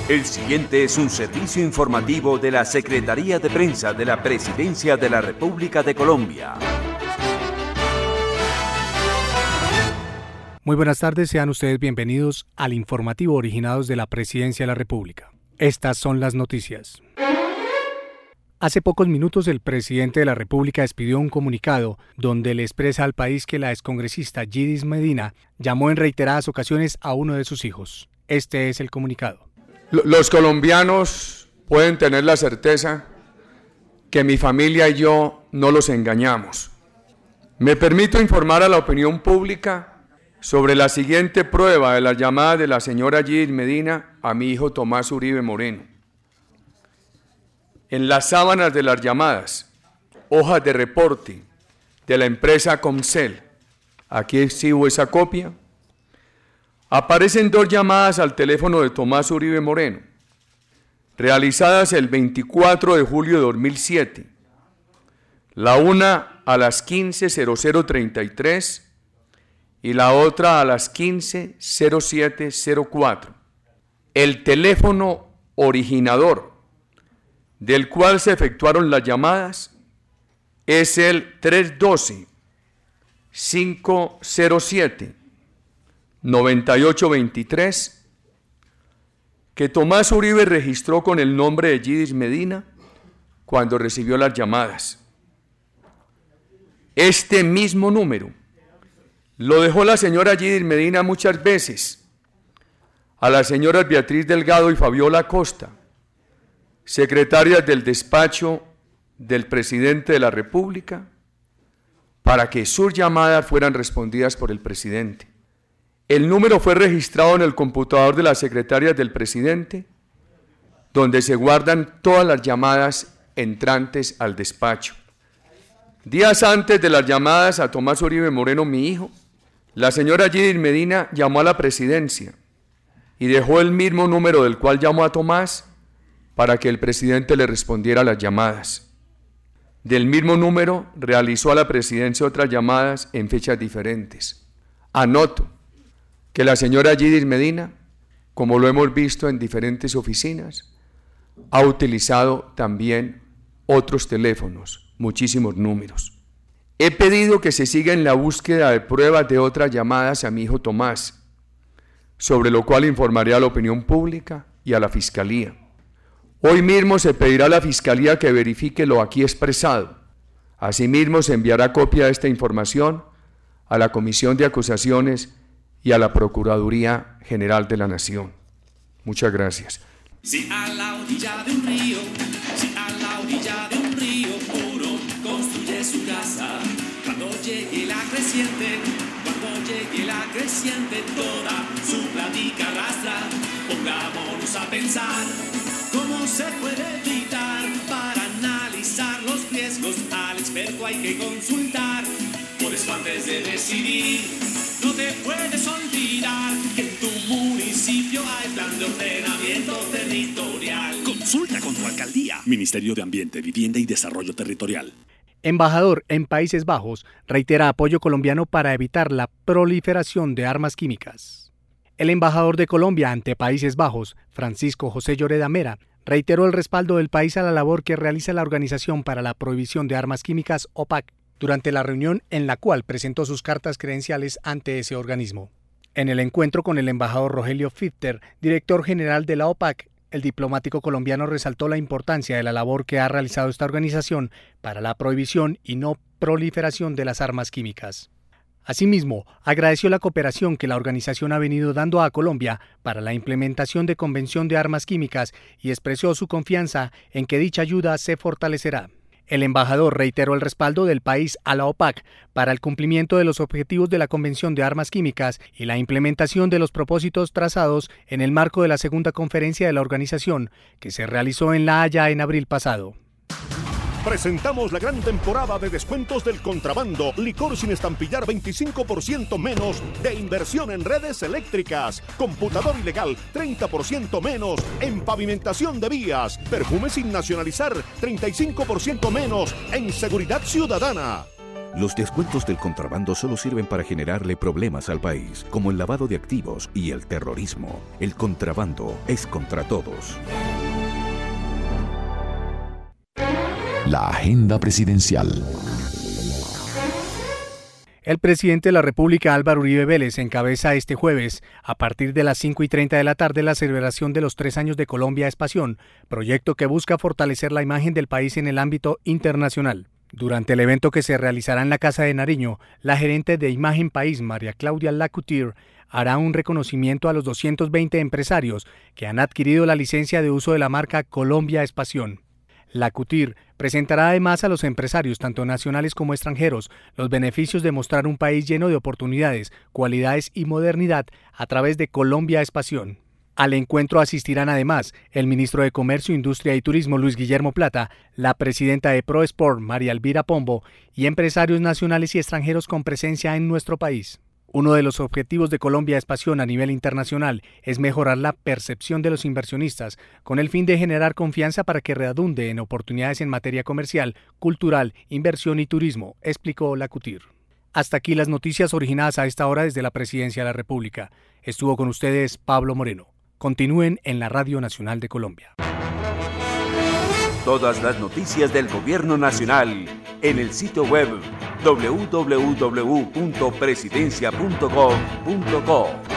El siguiente es un servicio informativo de la Secretaría de Prensa de la Presidencia de la República de Colombia. Muy buenas tardes, sean ustedes bienvenidos al informativo originados de la Presidencia de la República. Estas son las noticias. Hace pocos minutos el presidente de la República expidió un comunicado donde le expresa al país que la excongresista Yidis Medina llamó en reiteradas ocasiones a uno de sus hijos. Este es el comunicado. Los colombianos pueden tener la certeza que mi familia y yo no los engañamos. Me permito informar a la opinión pública sobre la siguiente prueba de la llamada de la señora Yidis Medina a mi hijo Tomás Uribe Moreno. En las sábanas de las llamadas, hojas de reporte de la empresa Comcel, aquí exhibo esa copia, aparecen dos llamadas al teléfono de Tomás Uribe Moreno, realizadas el 24 de julio de 2007, la una a las 15:00:33 y la otra a las 15:07:04. El teléfono originador del cual se efectuaron las llamadas es el 312-507-9823, que Tomás Uribe registró con el nombre de Yidis Medina cuando recibió las llamadas. Este mismo número lo dejó la señora Yidis Medina muchas veces a las señoras Beatriz Delgado y Fabiola Costa, secretarias del despacho del presidente de la República, para que sus llamadas fueran respondidas por el presidente. El número fue registrado en el computador de las secretarias del presidente, donde se guardan todas las llamadas entrantes al despacho. Días antes de las llamadas a Tomás Uribe Moreno, mi hijo, la señora Yidis Medina llamó a la presidencia y dejó el mismo número del cual llamó a Tomás para que el presidente le respondiera a las llamadas. Del mismo número realizó a la presidencia otras llamadas en fechas diferentes. Anoto que la señora Yidis Medina, como lo hemos visto en diferentes oficinas, ha utilizado también otros teléfonos, muchísimos números. He pedido que se siga en la búsqueda de pruebas de otras llamadas a mi hijo Tomás, sobre lo cual informaré a la opinión pública y a la Fiscalía. Hoy mismo se pedirá a la Fiscalía que verifique lo aquí expresado. Asimismo, se enviará copia de esta información a la Comisión de Acusaciones y a la Procuraduría General de la Nación. Muchas gracias. Si a la orilla de un río, si a la orilla de un río puro construye su casa, cuando llegue la creciente, toda su plática arrastra, pongámonos a pensar cómo se puede evitar. Para analizar los riesgos al experto hay que consultar. Por eso antes de decidir, no te puedes olvidar que en tu municipio hay plan de ordenamiento territorial. Consulta con tu alcaldía. Ministerio de Ambiente, Vivienda y Desarrollo Territorial. Embajador en Países Bajos reitera apoyo colombiano para evitar la proliferación de armas químicas. El embajador de Colombia ante Países Bajos, Francisco José Lloreda Mera, reiteró el respaldo del país a la labor que realiza la Organización para la Prohibición de Armas Químicas, OPAC, durante la reunión en la cual presentó sus cartas credenciales ante ese organismo. En el encuentro con el embajador Rogelio Fitter, director general de la OPAC, el diplomático colombiano resaltó la importancia de la labor que ha realizado esta organización para la prohibición y no proliferación de las armas químicas. Asimismo, agradeció la cooperación que la organización ha venido dando a Colombia para la implementación de Convención de Armas Químicas y expresó su confianza en que dicha ayuda se fortalecerá. El embajador reiteró el respaldo del país a la OPAC para el cumplimiento de los objetivos de la Convención de Armas Químicas y la implementación de los propósitos trazados en el marco de la segunda conferencia de la organización, que se realizó en La Haya en abril pasado. Presentamos la gran temporada de descuentos del contrabando. Licor sin estampillar 25% menos de inversión en redes eléctricas. Computador ilegal 30% menos en pavimentación de vías. Perfume sin nacionalizar 35% menos en seguridad ciudadana. Los descuentos del contrabando solo sirven para generarle problemas al país, como el lavado de activos y el terrorismo. El contrabando es contra todos. La agenda presidencial. El presidente de la República, Álvaro Uribe Vélez, encabeza este jueves, a partir de las 5:30 de la tarde, la celebración de los 3 años de Colombia Expansión, proyecto que busca fortalecer la imagen del país en el ámbito internacional. Durante el evento que se realizará en la Casa de Nariño, la gerente de Imagen País, María Claudia Lacouture, hará un reconocimiento a los 220 empresarios que han adquirido la licencia de uso de la marca Colombia Expansión. Lacouture presentará además a los empresarios, tanto nacionales como extranjeros, los beneficios de mostrar un país lleno de oportunidades, cualidades y modernidad a través de Colombia Expansión. Al encuentro asistirán además el ministro de Comercio, Industria y Turismo, Luis Guillermo Plata, la presidenta de ProSport, María Elvira Pombo, y empresarios nacionales y extranjeros con presencia en nuestro país. Uno de los objetivos de Colombia Expansión a nivel internacional es mejorar la percepción de los inversionistas, con el fin de generar confianza para que redunde en oportunidades en materia comercial, cultural, inversión y turismo, explicó Lacouture. Hasta aquí las noticias originadas a esta hora desde la Presidencia de la República. Estuvo con ustedes Pablo Moreno. Continúen en la Radio Nacional de Colombia. Todas las noticias del Gobierno Nacional en el sitio web www.presidencia.gov.co.